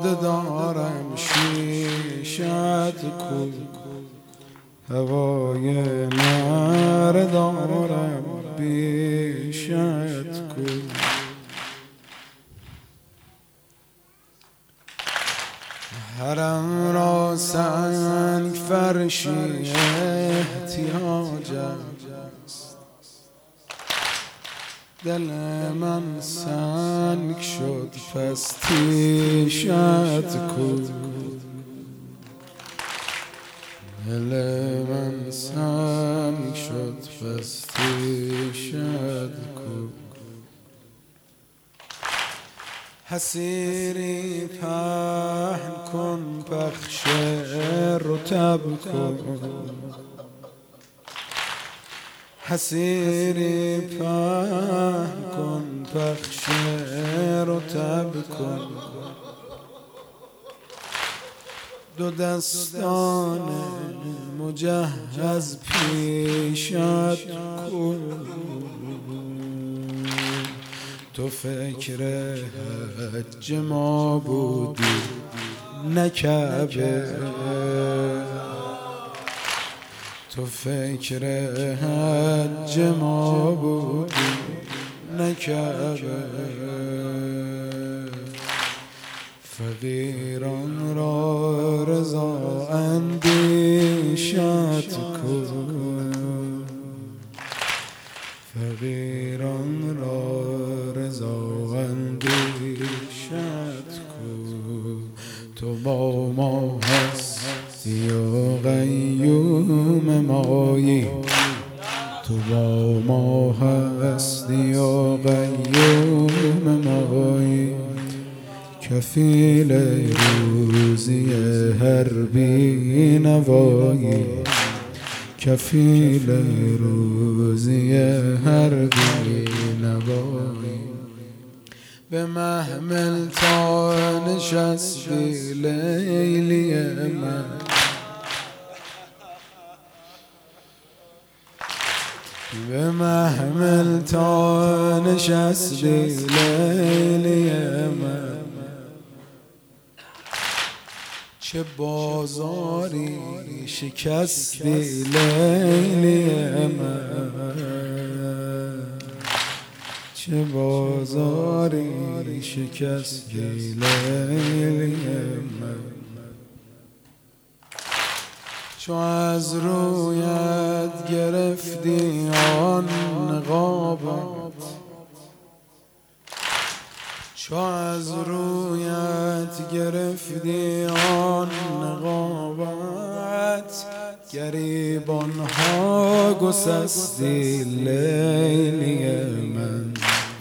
یاد دارم شیشت کو، هوای نر دارم بیشت کو. حرم را سنگ فرشی احتیاج است، دل من سنگ شد پس تیشت کو. دل من سنگ شد پس تیشت کو. حسیری پهن کن پخش رطب کن، حسیری پهن کن پخش رطب کن. دو دستان مجهز پیشت کن، تو فکر حج ما بودی نه کعبه، تو فکر حج ما بودی نه کعبه. فقیران را رضا اندیشت کن، فقیران را رضا اندیشت کن. تو با ما هستی و قیوم مایی، تو با ما هستی و قیوم مایی. کفیل روزی هر بی نوایی، کفیل روزی هر بی نوایی. به محمل تا نشستی لیلی من، به محمل تا نشستی لیلی من. چه بازاری شکستی لیلی من، چه بازاری شکستی لیلی من. چو از رویت گرفتی آن نقابت، چو از رویت گرفتی آن نقابت. گریبان ها گسستی لیلی من،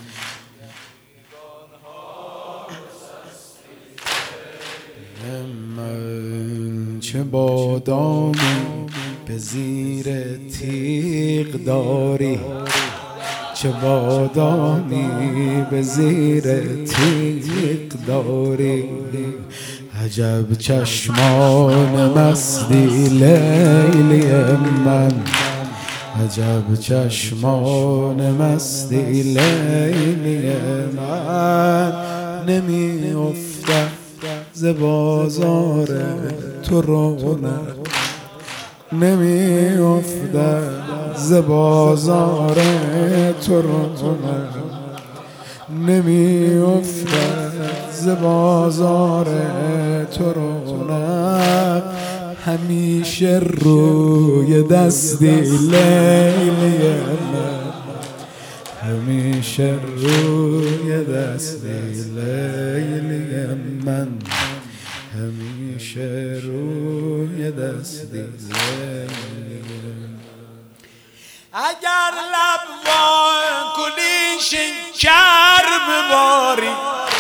من چه بادامی به زیر تیغ داری، چه بادامی به زیر تیغ داری. عجب چشمان مستی لیلی من، عجب چشمان مستی لیلی من. نمی افتد ز بازار تو رونق، نمی افتد ز بازار تو رونق، نمی افتد ز بازار تو رونق. همیشه روی دستی لیلی من، همیشه روی دستی لیلی من، همیشه روی دستی لیلی من. اگر لب وای کنی شکر بباری،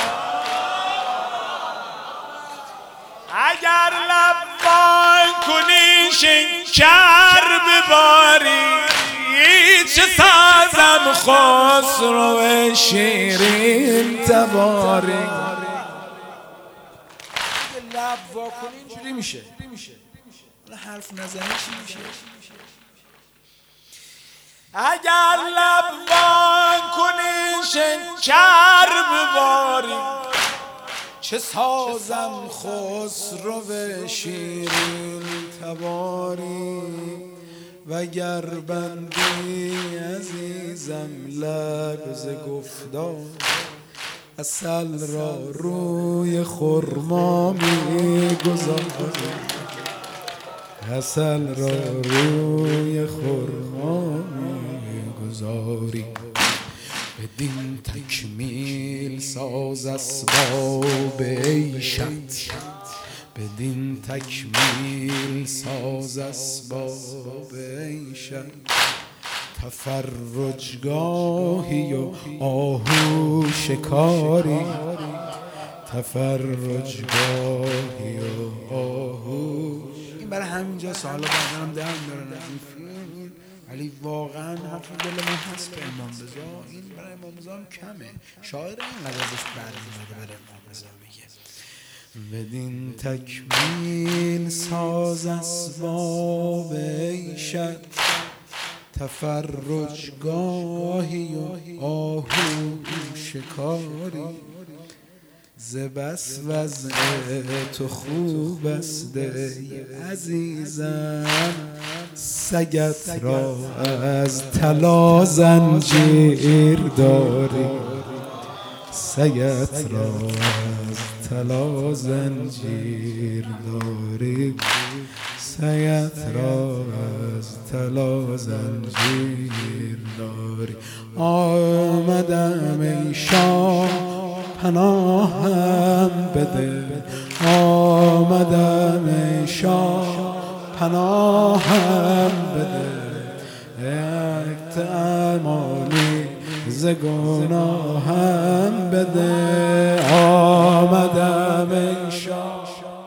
اگر لب وای کنی شکر بباری. چه سازم خسرو شیرین تباری. لب وا کنی اینجوری میشه، حالا حرف نزنی چی میشه؟ اگر لب وان کنی شکر بباری، چه سازم خسرو شیرین تباری وگر بندی عزیزم لب ز گفتار عسل را روی خرما می‌گذاری عسل را روی خرما می‌گذاری بدین تکمیل ساز اسباب عیشت بدین تکمیل ساز اسباب عیشت تفرجگاهی و آهو شکاری تفرجگاهی و آهو این برای همینجاست. حالا بعدا هم دارن از این فیلم، ولی واقعا حرف دل من هست به امام رضا. این برای امام رضا هم کمه، شاعر اینقدر ازش برمی‌آمده برای امام رضا میگه بدین تکمیل ساز اسباب عیشت تفرجگاهی و آهو شکاری ز بس وضع تو خوب است ای عزیزم سگت را از طلا زنجیر داری سگت را از طلا زنجیر داری سگت را از طلا زنجیر داری آمدم ای شاه پناهم بده آمدم ای شاه پناهم بده یک امانی ز گناهم بده آمدم ای شاه